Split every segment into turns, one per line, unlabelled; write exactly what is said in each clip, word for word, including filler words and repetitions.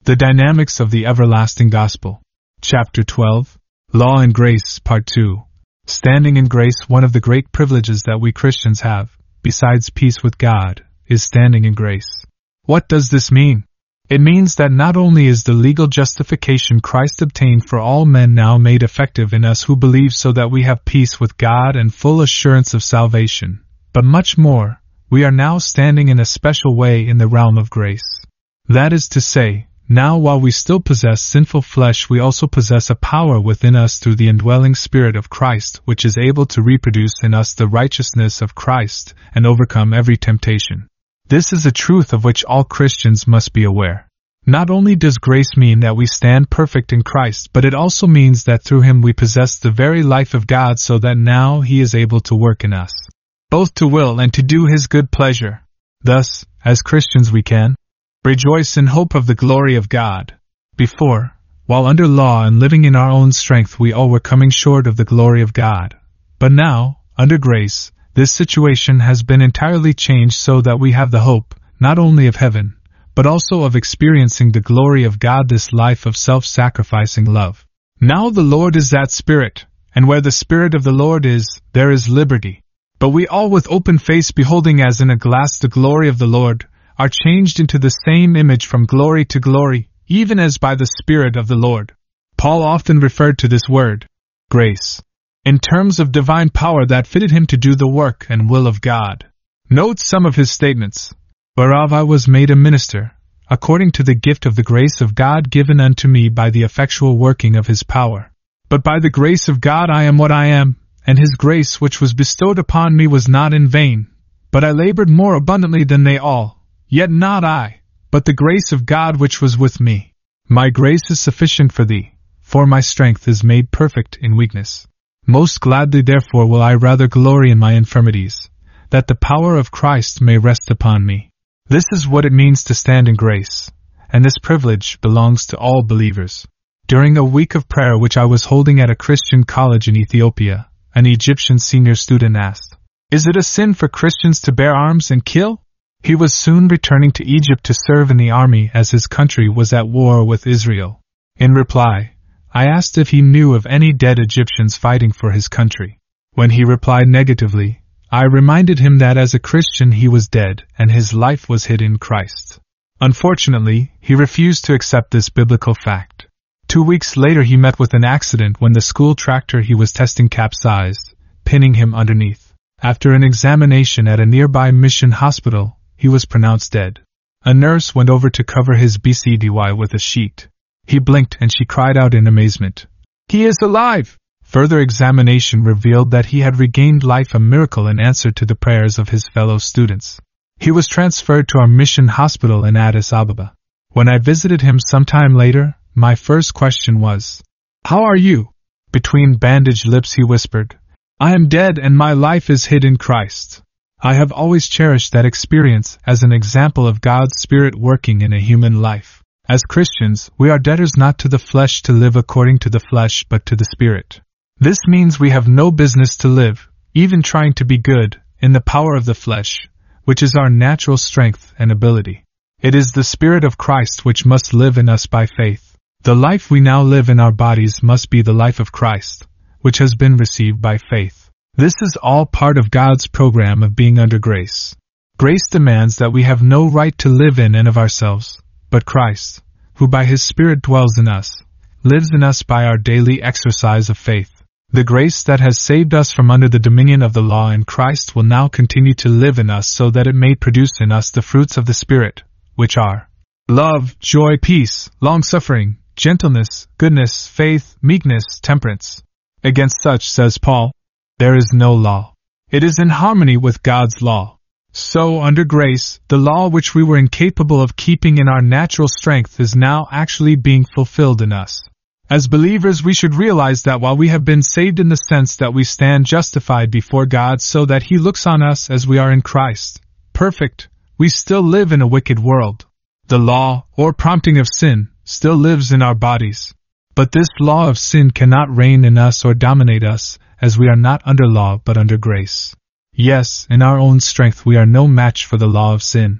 The Dynamics of the Everlasting Gospel. Chapter twelve. Law and Grace, Part two. Standing in grace. One of the great privileges that we Christians have, besides peace with God, is standing in grace. What does this mean? It means that not only is the legal justification Christ obtained for all men now made effective in us who believe so that we have peace with God and full assurance of salvation, but much more, we are now standing in a special way in the realm of grace. That is to say, now while we still possess sinful flesh, we also possess a power within us through the indwelling Spirit of Christ, which is able to reproduce in us the righteousness of Christ and overcome every temptation. This is a truth of which all Christians must be aware. Not only does grace mean that we stand perfect in Christ, but it also means that through Him we possess the very life of God, so that now He is able to work in us, both to will and to do His good pleasure. Thus, as Christians we can rejoice in hope of the glory of God. Before, while under law and living in our own strength, we all were coming short of the glory of God. But now, under grace, this situation has been entirely changed so that we have the hope, not only of heaven, but also of experiencing the glory of God, this life of self-sacrificing love. Now the Lord is that Spirit, and where the Spirit of the Lord is, there is liberty. But we all with open face, beholding as in a glass the glory of the Lord, are changed into the same image from glory to glory, even as by the Spirit of the Lord. Paul often referred to this word, grace, in terms of divine power that fitted him to do the work and will of God. Note some of his statements. Whereof I was made a minister, according to the gift of the grace of God given unto me by the effectual working of His power. But by the grace of God I am what I am, and His grace which was bestowed upon me was not in vain, but I labored more abundantly than they all. Yet not I, but the grace of God which was with me. My grace is sufficient for thee, for my strength is made perfect in weakness. Most gladly therefore will I rather glory in my infirmities, that the power of Christ may rest upon me. This is what it means to stand in grace, and this privilege belongs to all believers. During a week of prayer which I was holding at a Christian college in Ethiopia, an Egyptian senior student asked, "Is it a sin for Christians to bear arms and kill?" He was soon returning to Egypt to serve in the army as his country was at war with Israel. In reply, I asked if he knew of any dead Egyptians fighting for his country. When he replied negatively, I reminded him that as a Christian he was dead and his life was hid in Christ. Unfortunately, he refused to accept this biblical fact. Two weeks later he met with an accident when the school tractor he was testing capsized, pinning him underneath. After an examination at a nearby mission hospital, he was pronounced dead. A nurse went over to cover his B C D Y with a sheet. He blinked and she cried out in amazement, "He is alive!" Further examination revealed that he had regained life, a miracle in answer to the prayers of his fellow students. He was transferred to our mission hospital in Addis Ababa. When I visited him sometime later, my first question was, "How are you?" Between bandaged lips he whispered, "I am dead and my life is hid in Christ." I have always cherished that experience as an example of God's Spirit working in a human life. As Christians, we are debtors not to the flesh to live according to the flesh but to the Spirit. This means we have no business to live, even trying to be good, in the power of the flesh, which is our natural strength and ability. It is the Spirit of Christ which must live in us by faith. The life we now live in our bodies must be the life of Christ, which has been received by faith. This is all part of God's program of being under grace. Grace demands that we have no right to live in and of ourselves, but Christ, who by His Spirit dwells in us, lives in us by our daily exercise of faith. The grace that has saved us from under the dominion of the law in Christ will now continue to live in us so that it may produce in us the fruits of the Spirit, which are love, joy, peace, long-suffering, gentleness, goodness, faith, meekness, temperance. Against such, says Paul, there is no law. It is in harmony with God's law. So, under grace, the law which we were incapable of keeping in our natural strength is now actually being fulfilled in us. As believers, we should realize that while we have been saved in the sense that we stand justified before God so that He looks on us as we are in Christ, perfect, we still live in a wicked world. The law, or prompting of sin, still lives in our bodies. But this law of sin cannot reign in us or dominate us, as we are not under law but under grace. Yes, in our own strength we are no match for the law of sin.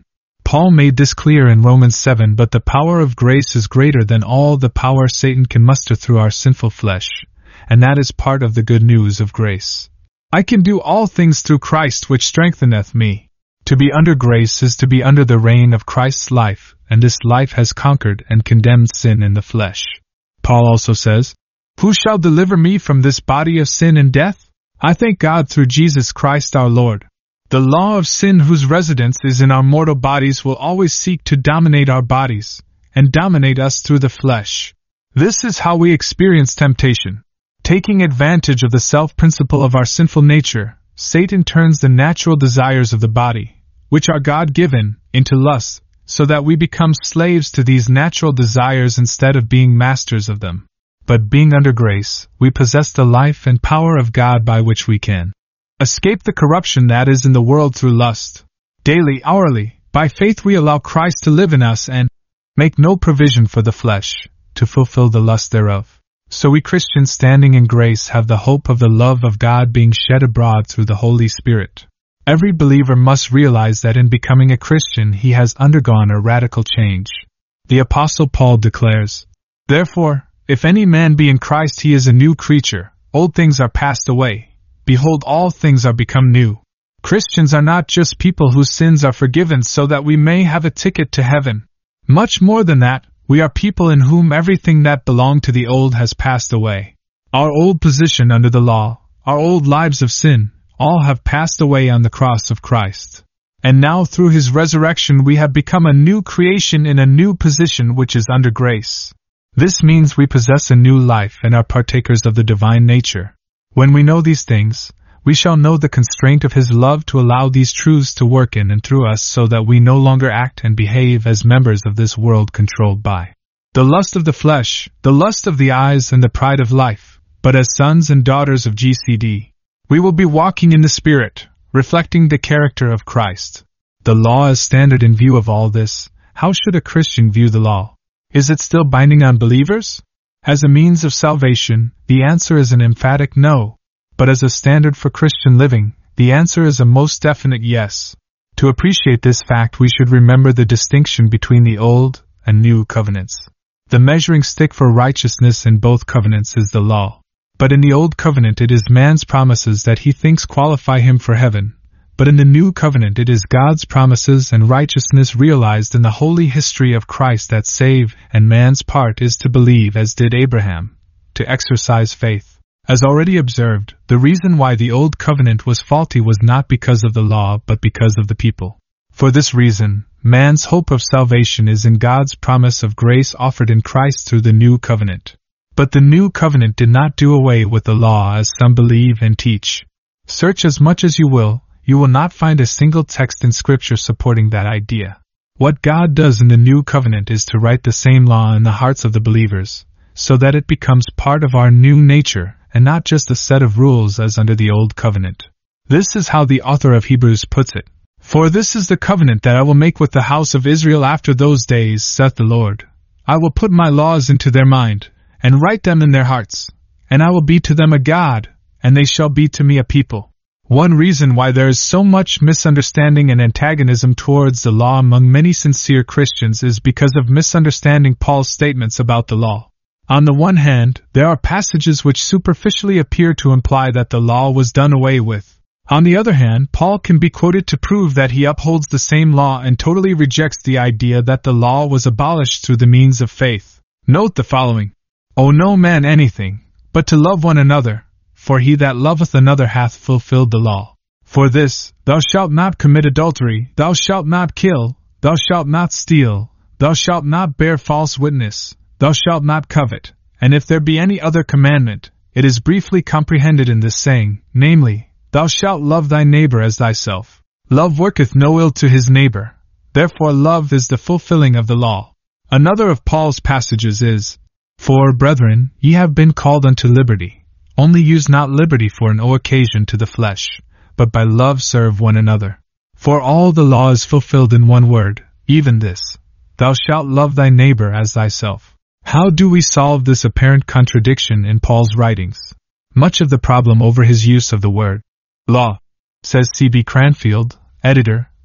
Paul made this clear in Romans seven, but the power of grace is greater than all the power Satan can muster through our sinful flesh, and that is part of the good news of grace. I can do all things through Christ which strengtheneth me. To be under grace is to be under the reign of Christ's life, and this life has conquered and condemned sin in the flesh. Paul also says, "Who shall deliver me from this body of sin and death? I thank God through Jesus Christ our Lord." The law of sin, whose residence is in our mortal bodies, will always seek to dominate our bodies, and dominate us through the flesh. This is how we experience temptation. Taking advantage of the self-principle of our sinful nature, Satan turns the natural desires of the body, which are God-given, into lust, so that we become slaves to these natural desires instead of being masters of them. But being under grace, we possess the life and power of God by which we can escape the corruption that is in the world through lust. Daily, hourly, by faith we allow Christ to live in us and make no provision for the flesh, to fulfill the lust thereof. So we Christians standing in grace have the hope of the love of God being shed abroad through the Holy Spirit. Every believer must realize that in becoming a Christian he has undergone a radical change. The Apostle Paul declares, "Therefore, if any man be in Christ, he is a new creature. Old things are passed away. Behold, all things are become new." Christians are not just people whose sins are forgiven so that we may have a ticket to heaven. Much more than that, we are people in whom everything that belonged to the old has passed away. Our old position under the law, our old lives of sin, all have passed away on the cross of Christ. And now through His resurrection we have become a new creation in a new position which is under grace. This means we possess a new life and are partakers of the divine nature. When we know these things, we shall know the constraint of His love to allow these truths to work in and through us so that we no longer act and behave as members of this world controlled by the lust of the flesh, the lust of the eyes, and the pride of life, but as sons and daughters of G C D. We will be walking in the Spirit, reflecting the character of Christ. The law is standard in view of all this. How should a Christian view the law? Is it still binding on believers? As a means of salvation, the answer is an emphatic no. But as a standard for Christian living, the answer is a most definite yes. To appreciate this fact, we should remember the distinction between the Old and New Covenants. The measuring stick for righteousness in both covenants is the law. But in the Old Covenant it is man's promises that he thinks qualify him for heaven. But in the New Covenant it is God's promises and righteousness realized in the holy history of Christ that save, and man's part is to believe as did Abraham, to exercise faith. As already observed, the reason why the Old Covenant was faulty was not because of the law but because of the people. For this reason, man's hope of salvation is in God's promise of grace offered in Christ through the New Covenant. But the New Covenant did not do away with the law as some believe and teach. Search as much as you will, you will not find a single text in Scripture supporting that idea. What God does in the New Covenant is to write the same law in the hearts of the believers, so that it becomes part of our new nature, and not just a set of rules as under the Old Covenant. This is how the author of Hebrews puts it. "For this is the covenant that I will make with the house of Israel after those days, saith the Lord. I will put my laws into their mind, and write them in their hearts, and I will be to them a God, and they shall be to me a people." One reason why there is so much misunderstanding and antagonism towards the law among many sincere Christians is because of misunderstanding Paul's statements about the law. On the one hand, there are passages which superficially appear to imply that the law was done away with. On the other hand, Paul can be quoted to prove that he upholds the same law and totally rejects the idea that the law was abolished through the means of faith. Note the following. "Owe no man anything, but to love one another, for he that loveth another hath fulfilled the law. For this, thou shalt not commit adultery, thou shalt not kill, thou shalt not steal, thou shalt not bear false witness, thou shalt not covet. And if there be any other commandment, it is briefly comprehended in this saying, namely, thou shalt love thy neighbor as thyself. Love worketh no ill to his neighbor. Therefore love is the fulfilling of the law." Another of Paul's passages is, "For, brethren, ye have been called unto liberty. Only use not liberty for an occasion to the flesh, but by love serve one another. For all the law is fulfilled in one word, even this, thou shalt love thy neighbor as thyself." How do we solve this apparent contradiction in Paul's writings? Much of the problem over his use of the word law, says C B Cranfield, editor,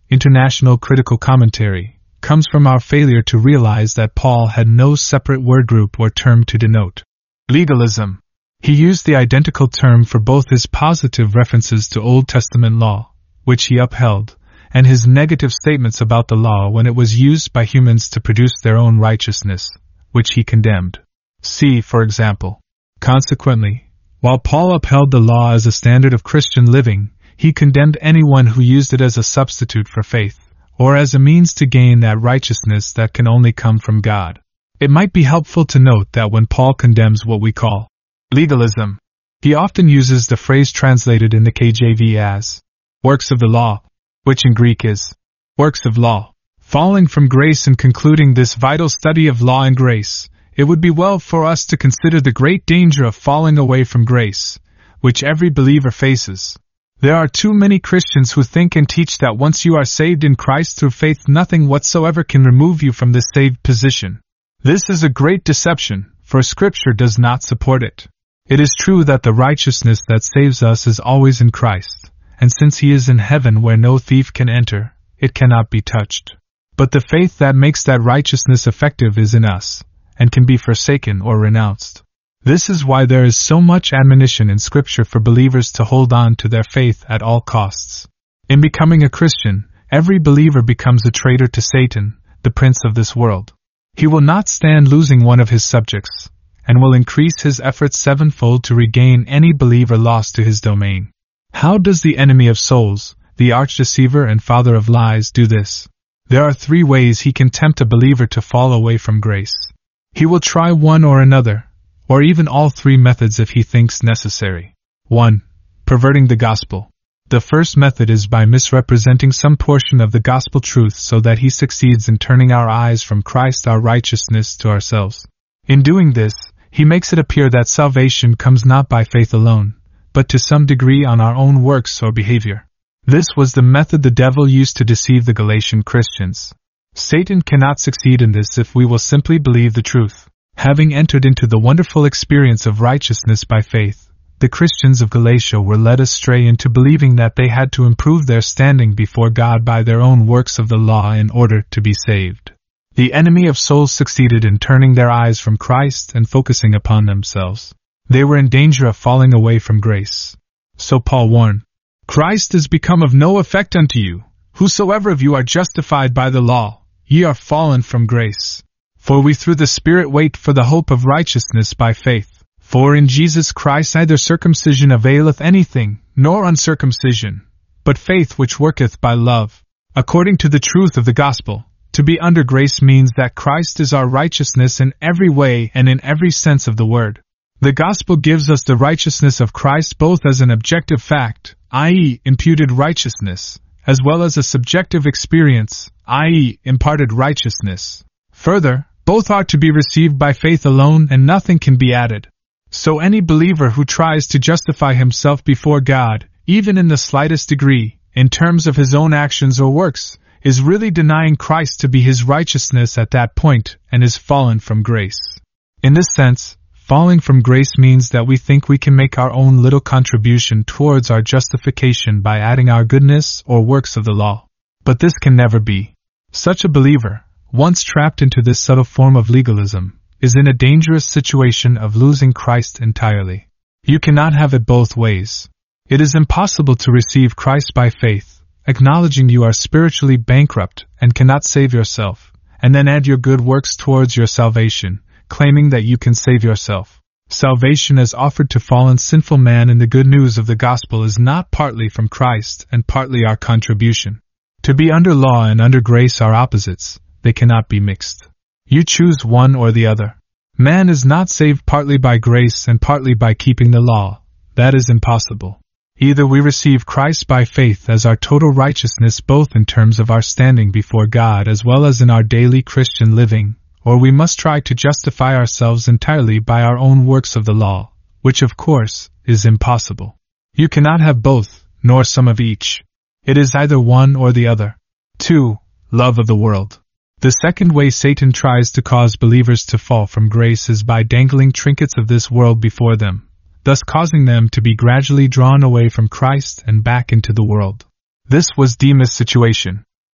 International Critical Commentary, comes from our failure to realize that Paul had no separate word group or term to denote legalism. He used the identical term for both his positive references to Old Testament law, which he upheld, and his negative statements about the law when it was used by humans to produce their own righteousness, which he condemned. See, for example. Consequently, while Paul upheld the law as a standard of Christian living, he condemned anyone who used it as a substitute for faith, or as a means to gain that righteousness that can only come from God. It might be helpful to note that when Paul condemns what we call legalism, he often uses the phrase translated in the K J V as works of the law, which in Greek is works of law. Falling from grace and concluding this vital study of law and grace, it would be well for us to consider the great danger of falling away from grace, which every believer faces. There are too many Christians who think and teach that once you are saved in Christ through faith, nothing whatsoever can remove you from this saved position. This is a great deception, for Scripture does not support it. It is true that the righteousness that saves us is always in Christ, and since He is in heaven where no thief can enter, it cannot be touched. But the faith that makes that righteousness effective is in us, and can be forsaken or renounced. This is why there is so much admonition in Scripture for believers to hold on to their faith at all costs. In becoming a Christian, every believer becomes a traitor to Satan, the prince of this world. He will not stand losing one of his subjects, and will increase his efforts sevenfold to regain any believer lost to his domain. How does the enemy of souls, the arch-deceiver and father of lies, do this? There are three ways he can tempt a believer to fall away from grace. He will try one or another, or even all three methods if he thinks necessary. one. Perverting the gospel. The first method is by misrepresenting some portion of the gospel truth so that he succeeds in turning our eyes from Christ, our righteousness, to ourselves. In doing this, he makes it appear that salvation comes not by faith alone, but to some degree on our own works or behavior. This was the method the devil used to deceive the Galatian Christians. Satan cannot succeed in this if we will simply believe the truth. Having entered into the wonderful experience of righteousness by faith, the Christians of Galatia were led astray into believing that they had to improve their standing before God by their own works of the law in order to be saved. The enemy of souls succeeded in turning their eyes from Christ and focusing upon themselves. They were in danger of falling away from grace. So Paul warned, "Christ is become of no effect unto you. Whosoever of you are justified by the law, ye are fallen from grace. For we through the Spirit wait for the hope of righteousness by faith. For in Jesus Christ neither circumcision availeth anything, nor uncircumcision, but faith which worketh by love." According to the truth of the gospel, to be under grace means that Christ is our righteousness in every way and in every sense of the word. The gospel gives us the righteousness of Christ both as an objective fact, that is, imputed righteousness, as well as a subjective experience, that is, imparted righteousness. Further, both are to be received by faith alone and nothing can be added. So any believer who tries to justify himself before God, even in the slightest degree, in terms of his own actions or works, is really denying Christ to be his righteousness at that point and is fallen from grace. In this sense, falling from grace means that we think we can make our own little contribution towards our justification by adding our goodness or works of the law. But this can never be. Such a believer, once trapped into this subtle form of legalism, is in a dangerous situation of losing Christ entirely. You cannot have it both ways. It is impossible to receive Christ by faith, acknowledging you are spiritually bankrupt and cannot save yourself, and then add your good works towards your salvation, claiming that you can save yourself. Salvation as offered to fallen sinful man in the good news of the gospel is not partly from Christ and partly our contribution. To be under law and under grace are opposites, they cannot be mixed. You choose one or the other. Man is not saved partly by grace and partly by keeping the law. That is impossible. Either we receive Christ by faith as our total righteousness both in terms of our standing before God as well as in our daily Christian living, or we must try to justify ourselves entirely by our own works of the law, which of course is impossible. You cannot have both, nor some of each. It is either one or the other. two. Love of the world. The second way Satan tries to cause believers to fall from grace is by dangling trinkets of this world before them, thus causing them to be gradually drawn away from Christ and back into the world. This was Demas' situation.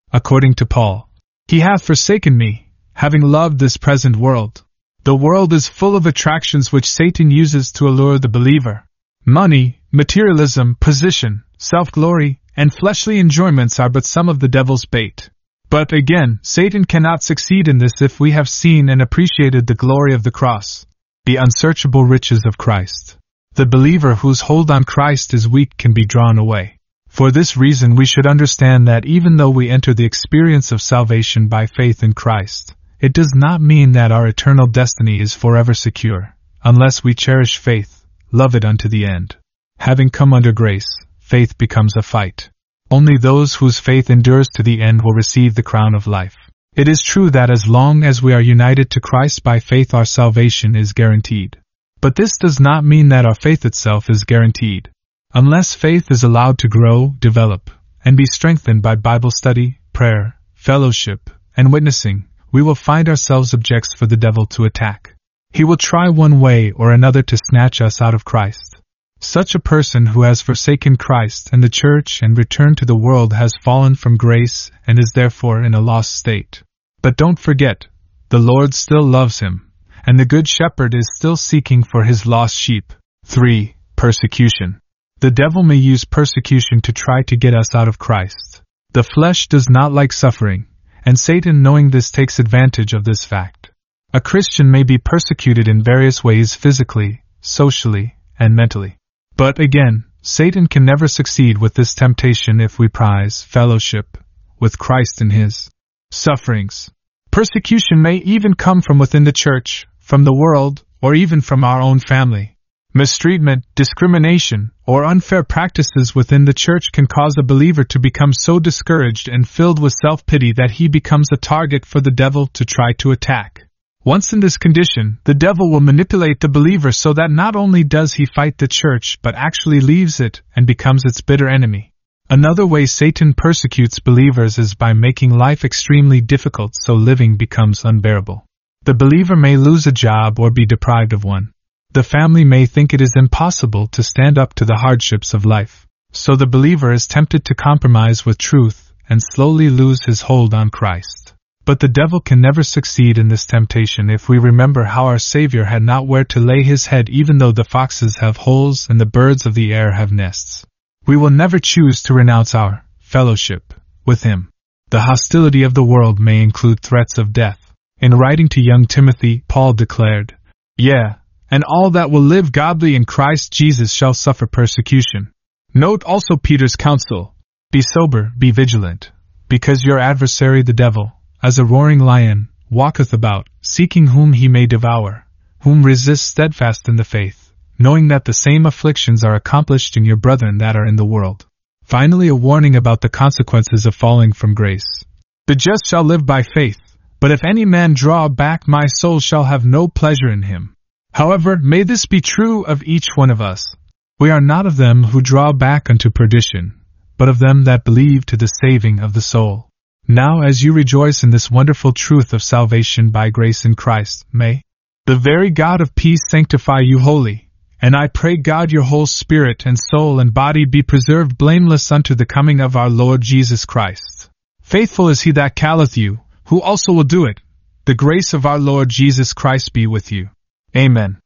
According to Paul, he hath forsaken me, having loved this present world. The world is full of attractions which Satan uses to allure the believer. Money, materialism, position, self-glory, and fleshly enjoyments are but some of the devil's bait. But again, Satan cannot succeed in this if we have seen and appreciated the glory of the cross, the unsearchable riches of Christ. The believer whose hold on Christ is weak can be drawn away. For this reason we should understand that even though we enter the experience of salvation by faith in Christ, it does not mean that our eternal destiny is forever secure, unless we cherish faith, love it unto the end. Having come under grace, faith becomes a fight. Only those whose faith endures to the end will receive the crown of life. It is true that as long as we are united to Christ by faith, our salvation is guaranteed. But this does not mean that our faith itself is guaranteed. Unless faith is allowed to grow, develop, and be strengthened by Bible study, prayer, fellowship, and witnessing, we will find ourselves objects for the devil to attack. He will try one way or another to snatch us out of Christ. Such a person who has forsaken Christ and the church and returned to the world has fallen from grace and is therefore in a lost state. But don't forget, the Lord still loves him, and the Good Shepherd is still seeking for his lost sheep. three. Persecution. The devil may use persecution to try to get us out of Christ. The flesh does not like suffering, and Satan, knowing this, takes advantage of this fact. A Christian may be persecuted in various ways, physically, socially, and mentally. But again, Satan can never succeed with this temptation if we prize fellowship with Christ in his sufferings. Persecution may even come from within the church, from the world, or even from our own family. Mistreatment, discrimination, or unfair practices within the church can cause a believer to become so discouraged and filled with self-pity that he becomes a target for the devil to try to attack. Once in this condition, the devil will manipulate the believer so that not only does he fight the church but actually leaves it and becomes its bitter enemy. Another way Satan persecutes believers is by making life extremely difficult so living becomes unbearable. The believer may lose a job or be deprived of one. The family may think it is impossible to stand up to the hardships of life, so the believer is tempted to compromise with truth and slowly lose his hold on Christ. But the devil can never succeed in this temptation if we remember how our Savior had not where to lay his head, even though the foxes have holes and the birds of the air have nests. We will never choose to renounce our fellowship with him. The hostility of the world may include threats of death. In writing to young Timothy, Paul declared, "Yeah, and all that will live godly in Christ Jesus shall suffer persecution." Note also Peter's counsel, "Be sober, be vigilant, because your adversary the devil, as a roaring lion, walketh about, seeking whom he may devour, whom resist steadfast in the faith, knowing that the same afflictions are accomplished in your brethren that are in the world." Finally, a warning about the consequences of falling from grace. "The just shall live by faith, but if any man draw back, my soul shall have no pleasure in him." However, may this be true of each one of us. We are not of them who draw back unto perdition, but of them that believe to the saving of the soul. Now, as you rejoice in this wonderful truth of salvation by grace in Christ, may the very God of peace sanctify you wholly, and I pray God your whole spirit and soul and body be preserved blameless unto the coming of our Lord Jesus Christ. Faithful is he that calleth you, who also will do it. The grace of our Lord Jesus Christ be with you. Amen.